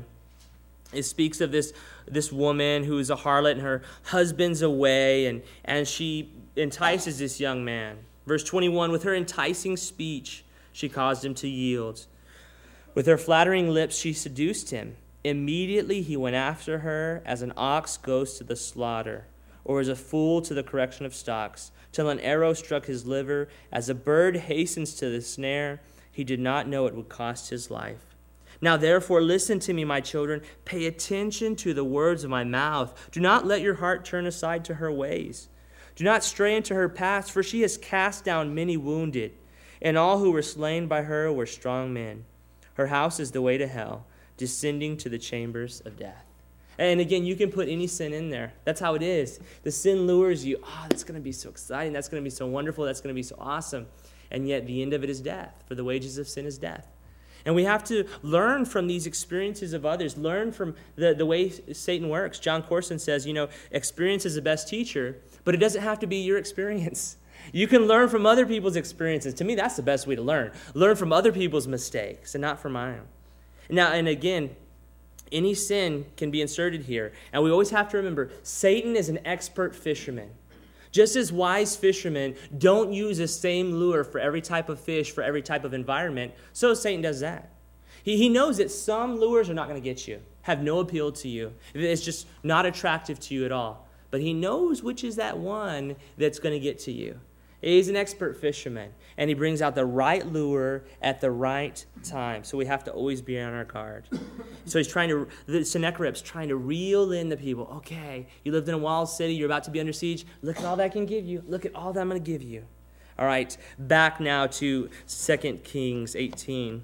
it speaks of this woman who is a harlot and her husband's away, and she entices this young man. Verse 21, with her enticing speech, she caused him to yield. With her flattering lips, she seduced him. Immediately he went after her as an ox goes to the slaughter, or as a fool to the correction of stocks, till an arrow struck his liver. As a bird hastens to the snare, he did not know it would cost his life. Now therefore listen to me, my children. Pay attention to the words of my mouth. Do not let your heart turn aside to her ways. Do not stray into her paths, for she has cast down many wounded, and all who were slain by her were strong men. Her house is the way to hell, descending to the chambers of death. And again, you can put any sin in there. That's how it is. The sin lures you. Oh, that's going to be so exciting. That's going to be so wonderful. That's going to be so awesome. And yet the end of it is death. For the wages of sin is death. And we have to learn from these experiences of others. Learn from the way Satan works. John Corson says, experience is the best teacher, but it doesn't have to be your experience. You can learn from other people's experiences. To me, that's the best way to learn. Learn from other people's mistakes and not from my own. Now, and again, any sin can be inserted here. And we always have to remember, Satan is an expert fisherman. Just as wise fishermen don't use the same lure for every type of fish, for every type of environment, so Satan does that. He knows that some lures are not going to get you, have no appeal to you. It's just not attractive to you at all. But he knows which is that one that's going to get to you. He's an expert fisherman, and he brings out the right lure at the right time. So we have to always be on our guard. So Sennacherib's trying to reel in the people. Okay, you lived in a walled city. You're about to be under siege. Look at all that I can give you. Look at all that I'm going to give you. All right, back now to 2 Kings 18.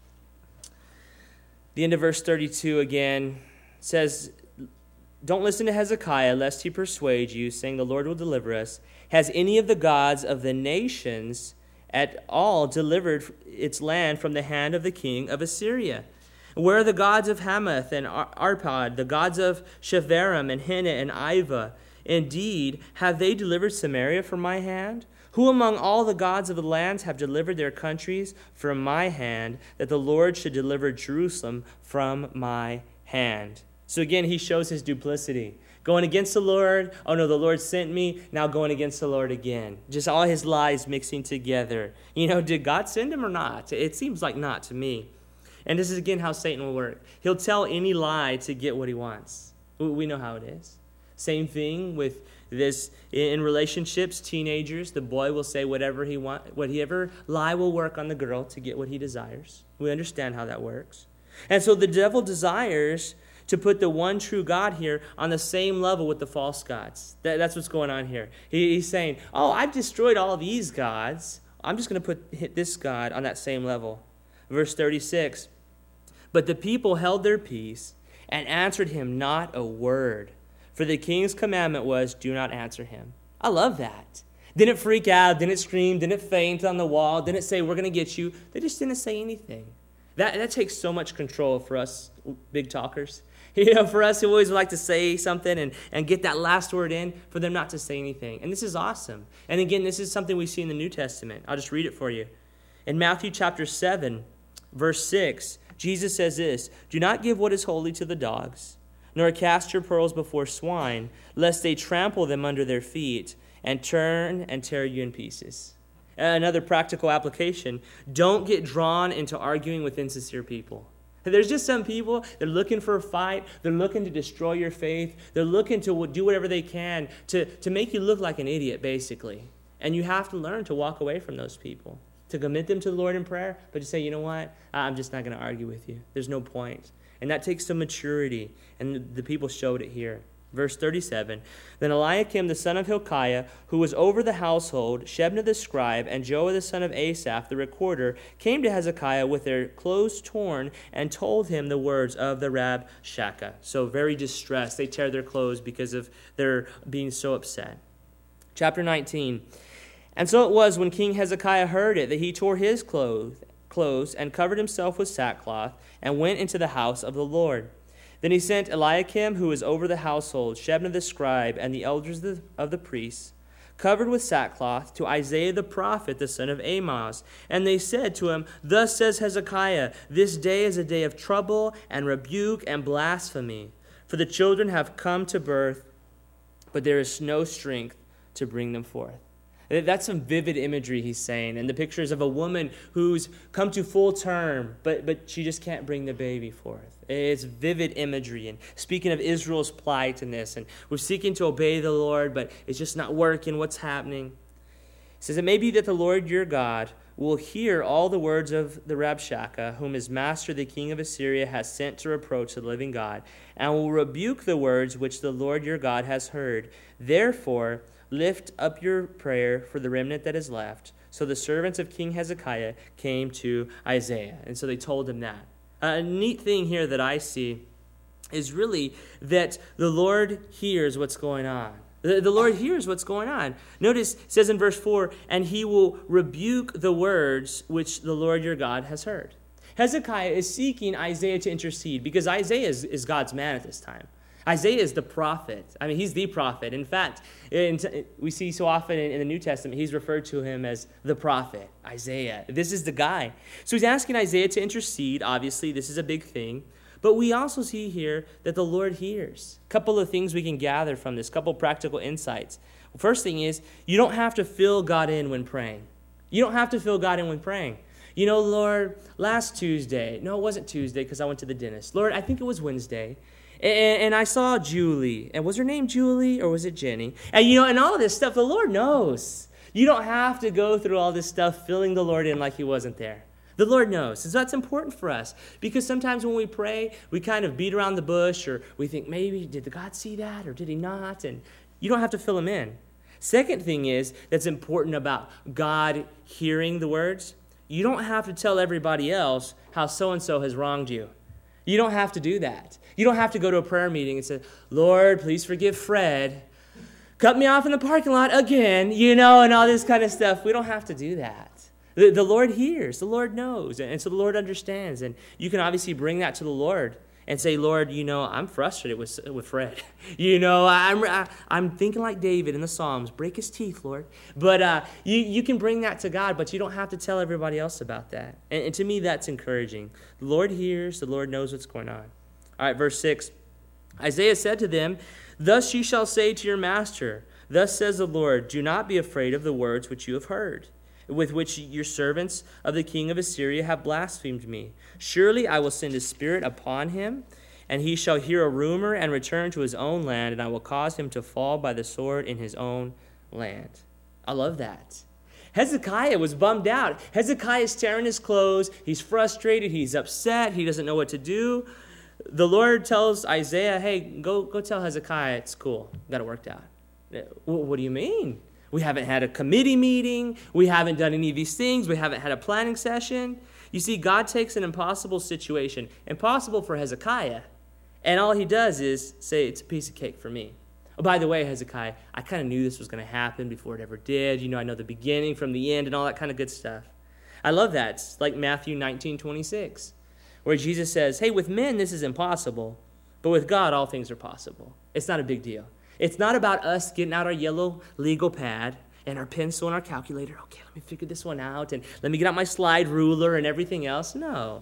The end of verse 32 again says, don't listen to Hezekiah, lest he persuade you, saying the Lord will deliver us. Has any of the gods of the nations at all delivered its land from the hand of the king of Assyria? Where are the gods of Hamath and Arpad, the gods of Shepharim and Hena and Iva? Indeed, have they delivered Samaria from my hand? Who among all the gods of the lands have delivered their countries from my hand, that the Lord should deliver Jerusalem from my hand? So again, he shows his duplicity. Going against the Lord, oh no, the Lord sent me, now going against the Lord again. Just all his lies mixing together. Did God send him or not? It seems like not to me. And this is again how Satan will work. He'll tell any lie to get what he wants. We know how it is. Same thing with this in relationships, teenagers. The boy will say whatever lie will work on the girl to get what he desires. We understand how that works. And so the devil desires to put the one true God here on the same level with the false gods. That's what's going on here. He's saying, I've destroyed all these gods. I'm just going to hit this God on that same level. Verse 36, but the people held their peace and answered him not a word. For the king's commandment was, do not answer him. I love that. Didn't freak out, didn't scream, didn't faint on the wall, didn't say, we're going to get you. They just didn't say anything. That takes so much control for us big talkers. For us who always like to say something and get that last word in, for them not to say anything. And this is awesome. And again, this is something we see in the New Testament. I'll just read it for you. In Matthew chapter 7, verse 6, Jesus says this, do not give what is holy to the dogs, nor cast your pearls before swine, lest they trample them under their feet and turn and tear you in pieces. Another practical application, don't get drawn into arguing with insincere people. There's just some people, they're looking for a fight, they're looking to destroy your faith, they're looking to do whatever they can to make you look like an idiot, basically. And you have to learn to walk away from those people, to commit them to the Lord in prayer, but to say, you know what, I'm just not going to argue with you. There's no point. And that takes some maturity, and the people showed it here. Verse 37, then Eliakim the son of Hilkiah, who was over the household, Shebna the scribe, and Joah the son of Asaph the recorder, came to Hezekiah with their clothes torn and told him the words of the Rabshakeh. So very distressed. They tear their clothes because of their being so upset. Chapter 19, and so it was when King Hezekiah heard it that he tore his clothes and covered himself with sackcloth and went into the house of the Lord. Then he sent Eliakim, who was over the household, Shebna the scribe, and the elders of the priests, covered with sackcloth, to Isaiah the prophet, the son of Amoz. And they said to him, thus says Hezekiah, this day is a day of trouble and rebuke and blasphemy. For the children have come to birth, but there is no strength to bring them forth. That's some vivid imagery he's saying. And the pictures of a woman who's come to full term, but she just can't bring the baby forth. It's vivid imagery. And speaking of Israel's plight in this, and we're seeking to obey the Lord, but it's just not working. What's happening? It says, it may be that the Lord your God will hear all the words of the Rabshakeh, whom his master the king of Assyria has sent to reproach the living God, and will rebuke the words which the Lord your God has heard. Therefore, lift up your prayer for the remnant that is left. So the servants of King Hezekiah came to Isaiah. And so they told him that. A neat thing here that I see is really that the Lord hears what's going on. The Lord hears what's going on. Notice it says in verse 4, and he will rebuke the words which the Lord your God has heard. Hezekiah is seeking Isaiah to intercede because Isaiah is God's man at this time. Isaiah is the prophet. I mean, he's the prophet. In fact, we see so often in the New Testament, he's referred to him as the prophet, Isaiah. This is the guy. So he's asking Isaiah to intercede. Obviously, this is a big thing. But we also see here that the Lord hears. A couple of things we can gather from this, a couple of practical insights. First thing is, you don't have to fill God in when praying. You don't have to fill God in when praying. You know, Lord, last Tuesday, no, it wasn't Tuesday because I went to the dentist. Lord, I think it was Wednesday. And I saw Julie. And was her name Julie or was it Jenny? And, and all this stuff, the Lord knows. You don't have to go through all this stuff filling the Lord in like he wasn't there. The Lord knows. And so that's important for us because sometimes when we pray, we kind of beat around the bush or we think, maybe, did God see that or did he not? And you don't have to fill him in. Second thing is that's important about God hearing the words. You don't have to tell everybody else how so-and-so has wronged you. You don't have to do that. You don't have to go to a prayer meeting and say, Lord, please forgive Fred. Cut me off in the parking lot again, and all this kind of stuff. We don't have to do that. The Lord hears. The Lord knows. And so the Lord understands. And you can obviously bring that to the Lord and say, Lord, I'm frustrated with Fred. I'm thinking like David in the Psalms. Break his teeth, Lord. But you can bring that to God, but you don't have to tell everybody else about that. And to me, that's encouraging. The Lord hears. The Lord knows what's going on. All right, verse 6. Isaiah said to them, "Thus you shall say to your master, thus says the Lord, do not be afraid of the words which you have heard, with which your servants of the king of Assyria have blasphemed me. Surely I will send a spirit upon him, and he shall hear a rumor and return to his own land, and I will cause him to fall by the sword in his own land." I love that. Hezekiah was bummed out. Hezekiah is tearing his clothes. He's frustrated. He's upset. He doesn't know what to do. The Lord tells Isaiah, hey, go tell Hezekiah it's cool. Got it worked out. What do you mean? We haven't had a committee meeting. We haven't done any of these things. We haven't had a planning session. You see, God takes an impossible situation, impossible for Hezekiah, and all he does is say, it's a piece of cake for me. Oh, by the way, Hezekiah, I kind of knew this was going to happen before it ever did. I know the beginning from the end and all that kind of good stuff. I love that. It's like Matthew 19:26, where Jesus says, hey, with men this is impossible, but with God all things are possible. It's not a big deal. It's not about us getting out our yellow legal pad and our pencil and our calculator. Okay, let me figure this one out, and let me get out my slide ruler and everything else. No.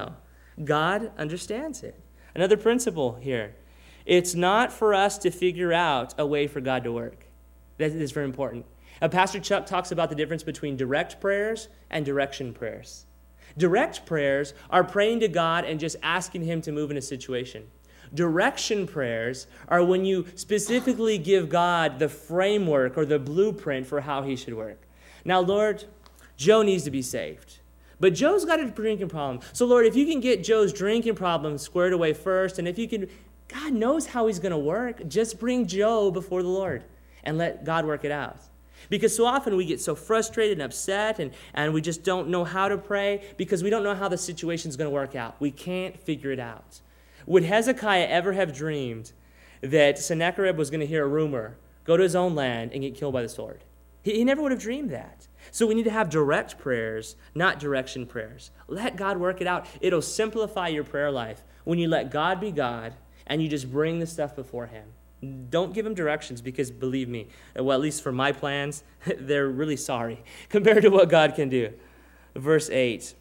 God understands it. Another principle here. It's not for us to figure out a way for God to work. That is very important. Pastor Chuck talks about the difference between direct prayers and direction prayers. Direct prayers are praying to God and just asking him to move in a situation. Direction prayers are when you specifically give God the framework or the blueprint for how he should work. Now, Lord, Joe needs to be saved. But Joe's got a drinking problem. So, Lord, if you can get Joe's drinking problem squared away first, and if you can, God knows how he's going to work. Just bring Joe before the Lord and let God work it out. Because so often we get so frustrated and upset, and we just don't know how to pray because we don't know how the situation's going to work out. We can't figure it out. Would Hezekiah ever have dreamed that Sennacherib was going to hear a rumor, go to his own land, and get killed by the sword? He never would have dreamed that. So we need to have direct prayers, not direction prayers. Let God work it out. It'll simplify your prayer life when you let God be God and you just bring the stuff before him. Don't give him directions because, believe me, well, at least for my plans, they're really sorry compared to what God can do. Verse 8.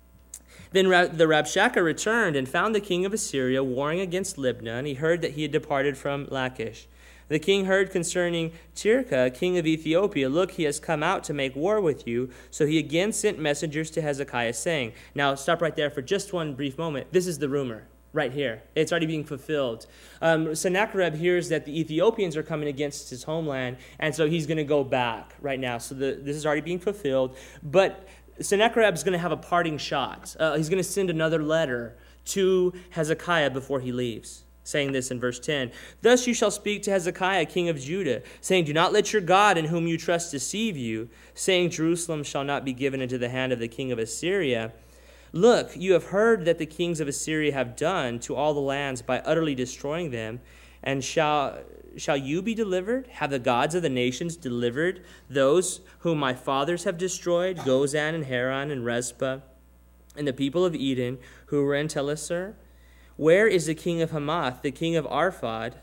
Then the Rabshakeh returned and found the king of Assyria warring against Libnah, and he heard that he had departed from Lachish. The king heard concerning Tirhakah, king of Ethiopia, look, he has come out to make war with you. So he again sent messengers to Hezekiah, saying, now stop right there for just one brief moment. This is the rumor right here. It's already being fulfilled. Sennacherib hears that the Ethiopians are coming against his homeland, and so he's going to go back right now. So this is already being fulfilled. But Sennacherib is going to have a parting shot. He's going to send another letter to Hezekiah before he leaves, saying this in verse 10. Thus you shall speak to Hezekiah, king of Judah, saying, do not let your God in whom you trust deceive you, saying, Jerusalem shall not be given into the hand of the king of Assyria. Look, you have heard that the kings of Assyria have done to all the lands by utterly destroying them, and shall you be delivered? Have the gods of the nations delivered those whom my fathers have destroyed, Gozan and Haran and Rezpah, and the people of Eden who were in Telassar? Where is the king of Hamath, the king of Arpad,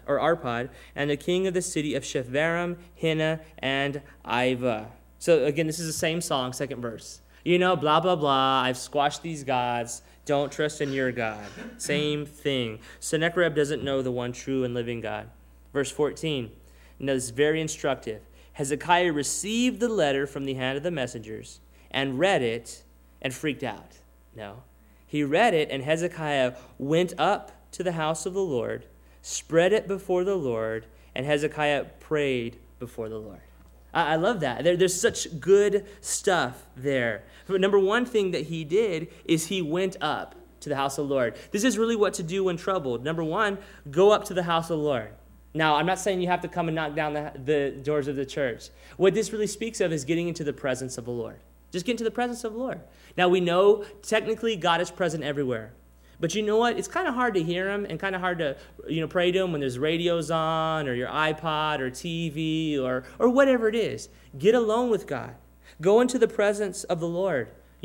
and the king of the city of Shepharim, Hena, and Ivah? So again, this is the same song, second verse. Blah, blah, blah, I've squashed these gods. Don't trust in your God. Same thing. Sennacherib doesn't know the one true and living God. Verse 14, and that is very instructive. Hezekiah received the letter from the hand of the messengers and read it and freaked out. No. He read it, and Hezekiah went up to the house of the Lord, spread it before the Lord, and Hezekiah prayed before the Lord. I love that. There's such good stuff there. But number one thing that he did is he went up to the house of the Lord. This is really what to do when troubled. Number one, go up to the house of the Lord. Now, I'm not saying you have to come and knock down the doors of the church. What this really speaks of is getting into the presence of the Lord. Just get into the presence of the Lord. Now, we know technically God is present everywhere. But you know what? It's kind of hard to hear him and kind of hard to pray to him when there's radios on or your iPod or TV or whatever it is. Get alone with God. Go into the presence of the Lord.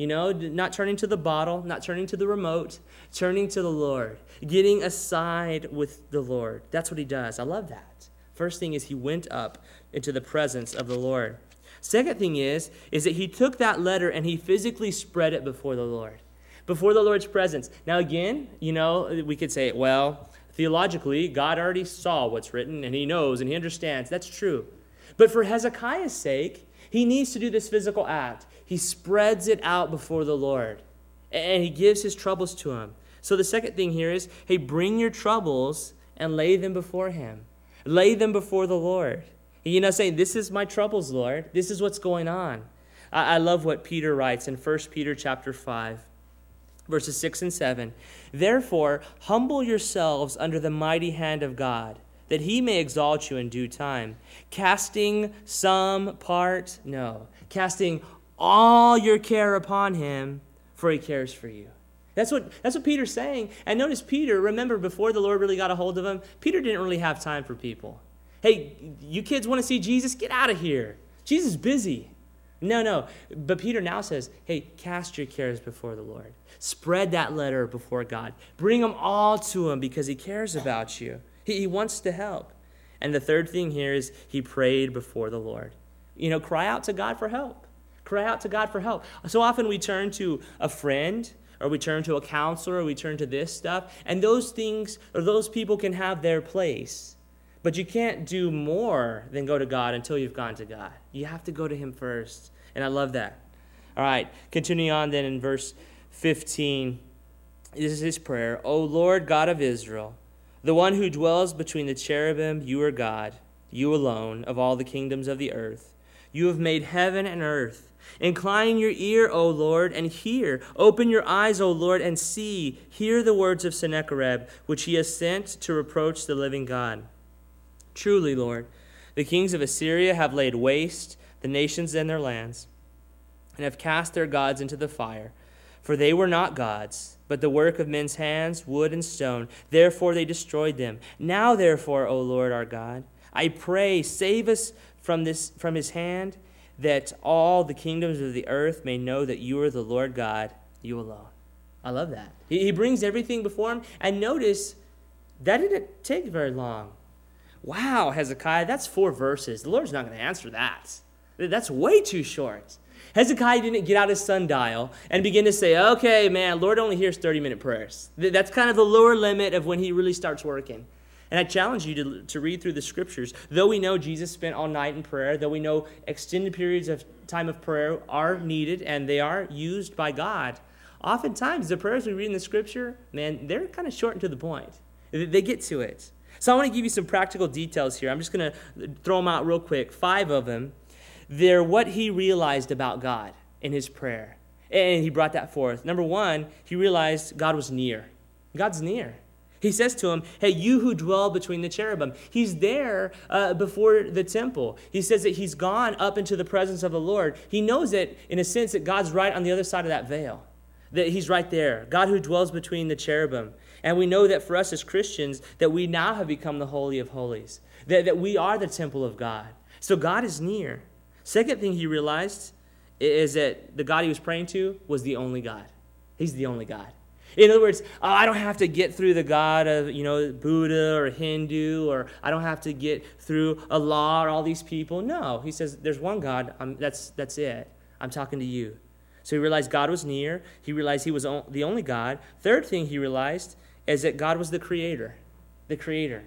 Not turning to the bottle, not turning to the remote, turning to the Lord. Getting aside with the Lord. That's what he does. I love that. First thing is he went up into the presence of the Lord. Second thing is that he took that letter and he physically spread it before the Lord. Before the Lord's presence. Now again, we could say, well, Theologically, God already saw what's written, and he knows and he understands. That's true. But for Hezekiah's sake, he needs to do this physical act. He spreads it out before the Lord, and he gives his troubles to him. So the second thing here is, hey, bring your troubles and lay them before him. Lay them before the Lord. You know, saying, this is my troubles, Lord. This is what's going on. I love what Peter writes in 1 Peter chapter 5, verses 6 and 7. Therefore, humble yourselves under the mighty hand of God, that he may exalt you in due time, casting all your care upon him, for he cares for you. That's what Peter's saying. And notice Peter, remember, before the Lord really got a hold of him, Peter didn't really have time for people. Hey, you kids want to see Jesus? Get out of here. Jesus is busy. No. But Peter now says, hey, cast your cares before the Lord. Spread that letter before God. Bring them all to him because he cares about you. He wants to help. And the third thing here is he prayed before the Lord. You know, cry out to God for help. Cry out to God for help. So often we turn to a friend, or we turn to a counselor, or we turn to this stuff, and those things, or those people can have their place. But you can't do more than go to God until you've gone to God. You have to go to him first. And I love that. All right, continuing on then in verse 15. This is his prayer. O Lord God of Israel, the one who dwells between the cherubim, you are God, you alone, of all the kingdoms of the earth. You have made heaven and earth. Incline your ear, O Lord, and hear. Open your eyes, O Lord, and see. Hear the words of Sennacherib, which he has sent to reproach the living God. Truly, Lord, the kings of Assyria have laid waste the nations and their lands, and have cast their gods into the fire. For they were not gods, but the work of men's hands, wood and stone. Therefore they destroyed them. Now, therefore, O Lord our God, I pray, save us from his hand, that all the kingdoms of the earth may know that you are the Lord God, you alone. I love that. He brings everything before him, and notice that didn't take very long. Wow, Hezekiah, that's 4 verses. The Lord's not going to answer that. That's way too short. Hezekiah didn't get out his sundial and begin to say, okay, man, Lord only hears 30-minute prayers. That's kind of the lower limit of when he really starts working. And I challenge you to read through the scriptures. Though we know Jesus spent all night in prayer, though we know extended periods of time of prayer are needed and they are used by God, oftentimes the prayers we read in the scripture, man, they're kind of short and to the point. They get to it. So I want to give you some practical details here. I'm just going to throw them out real quick. 5 of them. They're what he realized about God in his prayer. And he brought that forth. Number 1, he realized God was near. God's near. He says to him, hey, you who dwell between the cherubim. He's there before the temple. He says that he's gone up into the presence of the Lord. He knows that, in a sense, that God's right on the other side of that veil. That he's right there. God who dwells between the cherubim. And we know that for us as Christians, that we now have become the Holy of Holies. That we are the temple of God. So God is near. Second thing he realized is that the God he was praying to was the only God. He's the only God. In other words, I don't have to get through the God of, Buddha or Hindu, or I don't have to get through Allah or all these people. No, he says, there's one God. That's it. I'm talking to you. So he realized God was near. He realized he was the only God. Third thing he realized is that God was the creator. The creator.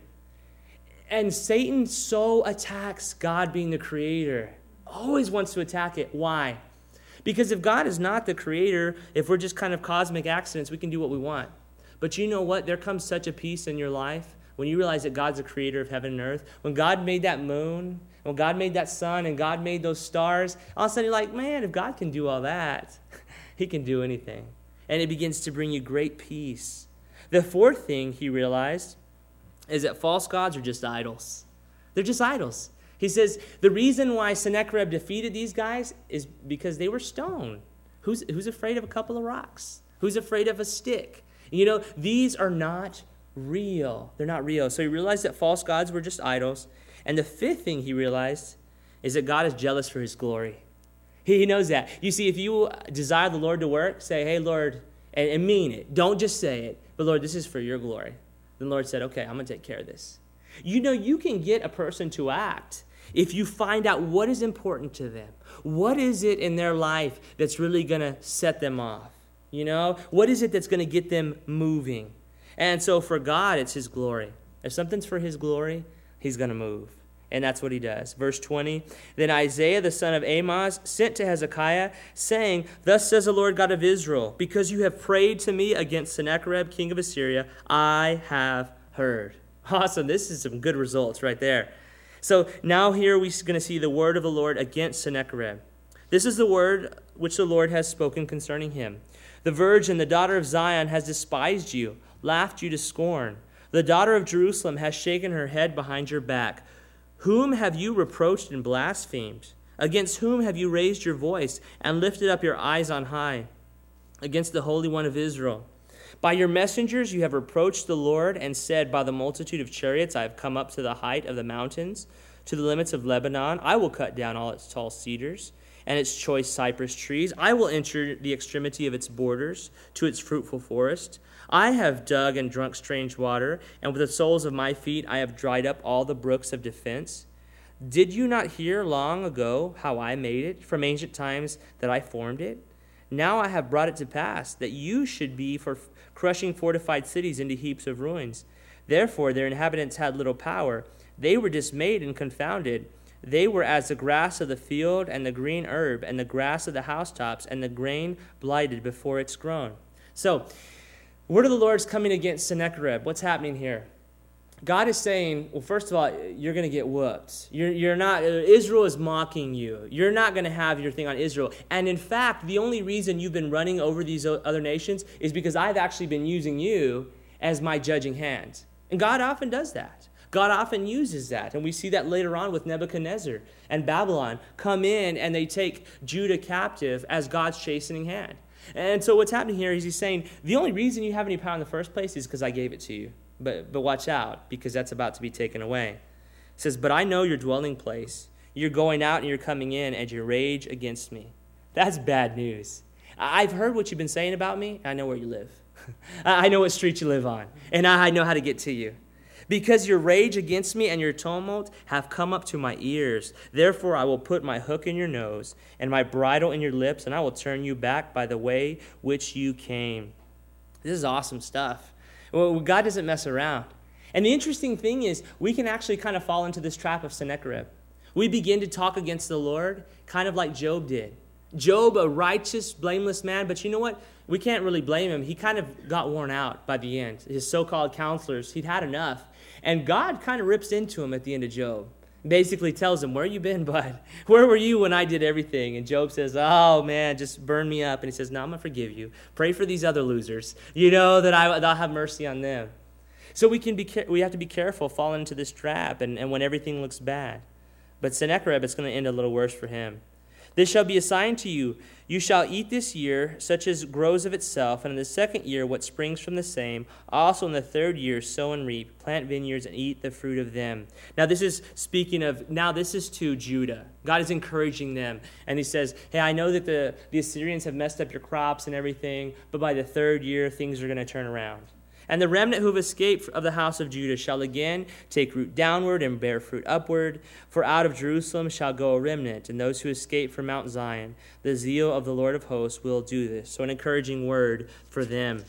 And Satan so attacks God being the creator. Always wants to attack it. Why? Because if God is not the creator, if we're just kind of cosmic accidents, we can do what we want. But you know what? There comes such a peace in your life when you realize that God's the creator of heaven and earth. When God made that moon, when God made that sun, and God made those stars, all of a sudden you're like, man, if God can do all that, he can do anything. And it begins to bring you great peace. The fourth thing he realized is that false gods are just idols. They're just idols. He says the reason why Sennacherib defeated these guys is because they were stone. Who's afraid of a couple of rocks? Who's afraid of a stick? These are not real. They're not real. So he realized that false gods were just idols. And the fifth thing he realized is that God is jealous for his glory. He knows that. You see, if you desire the Lord to work, say, hey, Lord, and mean it. Don't just say it, but Lord, this is for your glory. The Lord said, okay, I'm going to take care of this. You can get a person to act if you find out what is important to them. What is it in their life that's really going to set them off? What is it that's going to get them moving? And so for God, it's his glory. If something's for his glory, he's going to move. And that's what he does. Verse 20, then Isaiah the son of Amoz sent to Hezekiah, saying, thus says the Lord God of Israel, because you have prayed to me against Sennacherib, king of Assyria, I have heard. Awesome. This is some good results right there. So now here we're going to see the word of the Lord against Sennacherib. This is the word which the Lord has spoken concerning him. The virgin, the daughter of Zion, has despised you, laughed you to scorn. The daughter of Jerusalem has shaken her head behind your back. Whom have you reproached and blasphemed? Against whom have you raised your voice and lifted up your eyes on high? Against the Holy One of Israel. By your messengers you have reproached the Lord and said, by the multitude of chariots I have come up to the height of the mountains, to the limits of Lebanon. I will cut down all its tall cedars and its choice cypress trees. I will enter the extremity of its borders to its fruitful forest. I have dug and drunk strange water, and with the soles of my feet I have dried up all the brooks of defense. Did you not hear long ago how I made it, from ancient times that I formed it? Now I have brought it to pass, that you should be for crushing fortified cities into heaps of ruins. Therefore their inhabitants had little power. They were dismayed and confounded. They were as the grass of the field and the green herb and the grass of the housetops and the grain blighted before it's grown. So, word of the Lord is coming against Sennacherib. What's happening here? God is saying, well, first of all, you're going to get whooped. You're not. Israel is mocking you. You're not going to have your thing on Israel. And in fact, the only reason you've been running over these other nations is because I've actually been using you as my judging hand. And God often does that. God often uses that. And we see that later on with Nebuchadnezzar and Babylon come in and they take Judah captive as God's chastening hand. And so what's happening here is he's saying, the only reason you have any power in the first place is because I gave it to you. But watch out, because that's about to be taken away. It says, but I know your dwelling place. You're going out and you're coming in, and you rage against me. That's bad news. I've heard what you've been saying about me. I know where you live. I know what street you live on. And I know how to get to you. Because your rage against me and your tumult have come up to my ears. Therefore I will put my hook in your nose and my bridle in your lips, and I will turn you back by the way which you came. This is awesome stuff. Well, God doesn't mess around. And the interesting thing is, we can actually kind of fall into this trap of Sennacherib. We begin to talk against the Lord, kind of like Job did. Job, a righteous, blameless man, but you know what? We can't really blame him. He kind of got worn out by the end. His so-called counselors, he'd had enough. And God kind of rips into him at the end of Job. Basically tells him, where you been, bud? Where were you when I did everything? And Job says, oh, man, just burn me up. And he says, no, I'm going to forgive you. Pray for these other losers. You know that I'll have mercy on them. So we have to be careful falling into this trap and when everything looks bad. But Sennacherib, it's going to end a little worse for him. This shall be a sign to you. You shall eat this year such as grows of itself, and in the second year what springs from the same. Also in the third year sow and reap, plant vineyards and eat the fruit of them. Now this is this is to Judah. God is encouraging them. And he says, hey, I know that the Assyrians have messed up your crops and everything, but by the third year things are going to turn around. And the remnant who have escaped of the house of Judah shall again take root downward and bear fruit upward. For out of Jerusalem shall go a remnant, and those who escape from Mount Zion. The zeal of the Lord of hosts will do this. So an encouraging word for them.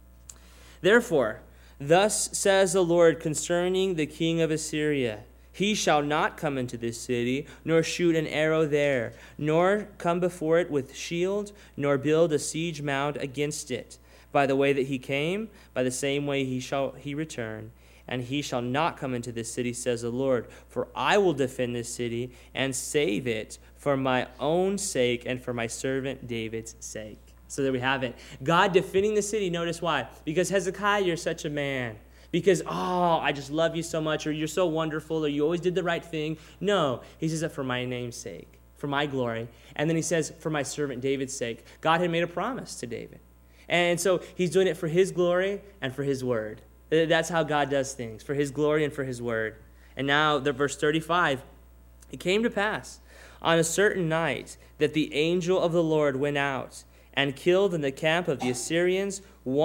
Therefore, thus says the Lord concerning the king of Assyria, he shall not come into this city, nor shoot an arrow there, nor come before it with shield, nor build a siege mound against it. By the way that he came, by the same way he return, and he shall not come into this city, says the Lord. For I will defend this city and save it for my own sake and for my servant David's sake. So there we have it. God defending the city. Notice why? Because Hezekiah, you're such a man. Because, I just love you so much, or you're so wonderful, or you always did the right thing. No, he says it for my name's sake, for my glory. And then he says, for my servant David's sake. God had made a promise to David. And so he's doing it for his glory and for his word. That's how God does things, for his glory and for his word. And now, verse 35, it came to pass on a certain night that the angel of the Lord went out and killed in the camp of the Assyrians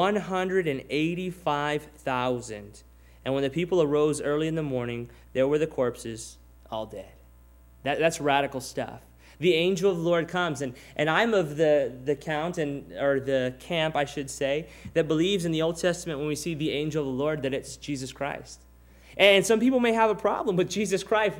185,000. And when the people arose early in the morning, there were the corpses all dead. That's radical stuff. The angel of the Lord comes. And I'm of the count, or the camp, I should say, that believes in the Old Testament when we see the angel of the Lord that it's Jesus Christ. And some people may have a problem with Jesus Christ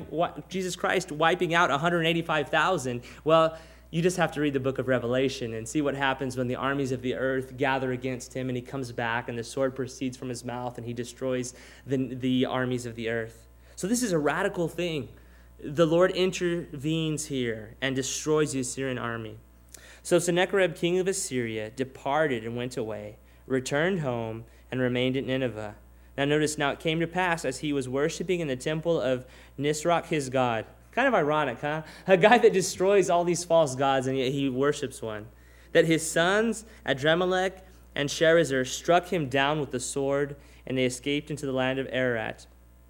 wiping out 185,000. Well, you just have to read the book of Revelation and see what happens when the armies of the earth gather against him and he comes back and the sword proceeds from his mouth and he destroys the armies of the earth. So this is a radical thing. The Lord intervenes here and destroys the Assyrian army. So Sennacherib, king of Assyria, departed and went away, returned home, and remained at Nineveh. Now notice, now it came to pass as he was worshiping in the temple of Nisroch his god. Kind of ironic, huh? A guy that destroys all these false gods, and yet he worships one. That his sons, Adrammelech and Sharezer, struck him down with the sword, and they escaped into the land of Ararat.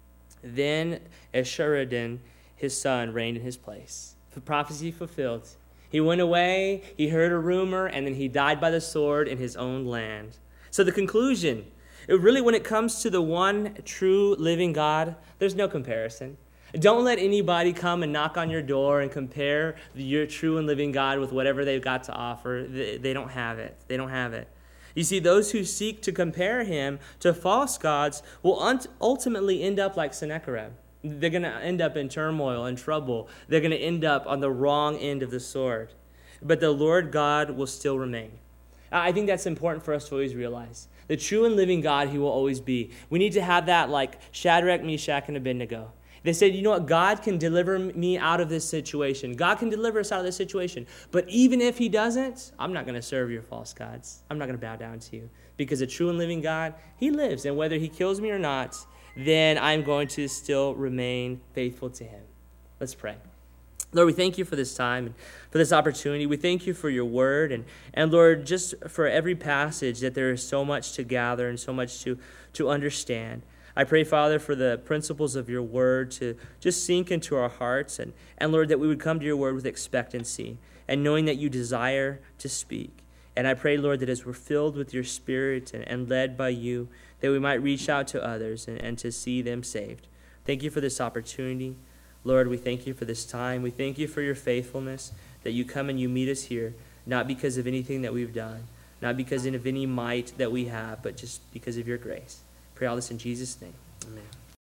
Then Esarhaddon, his son, reigned in his place. The prophecy fulfilled. He went away, he heard a rumor, and then he died by the sword in his own land. So the conclusion, really when it comes to the one true living God, there's no comparison. Don't let anybody come and knock on your door and compare your true and living God with whatever they've got to offer. They don't have it. They don't have it. You see, those who seek to compare him to false gods will ultimately end up like Sennacherib. They're going to end up in turmoil and trouble. They're going to end up on the wrong end of the sword. But the Lord God will still remain. I think that's important for us to always realize. The true and living God, he will always be. We need to have that like Shadrach, Meshach, and Abednego. They said, you know what, God can deliver me out of this situation. God can deliver us out of this situation. But even if he doesn't, I'm not going to serve your false gods. I'm not going to bow down to you. Because the true and living God, he lives. And whether he kills me or not, then I'm going to still remain faithful to him. Let's pray. Lord, we thank you for this time and for this opportunity. We thank you for your word. And Lord, just for every passage that there is so much to gather and so much to understand. I pray, Father, for the principles of your word to just sink into our hearts. And Lord, that we would come to your word with expectancy and knowing that you desire to speak. And I pray, Lord, that as we're filled with your spirit and led by you, that we might reach out to others and to see them saved. Thank you for this opportunity. Lord, we thank you for this time. We thank you for your faithfulness, that you come and you meet us here, not because of anything that we've done, not because of any might that we have, but just because of your grace. Pray all this in Jesus' name. Amen.